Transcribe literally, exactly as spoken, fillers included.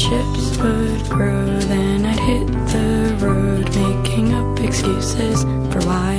friendships would grow. Then I'd hit the road, making up excuses for why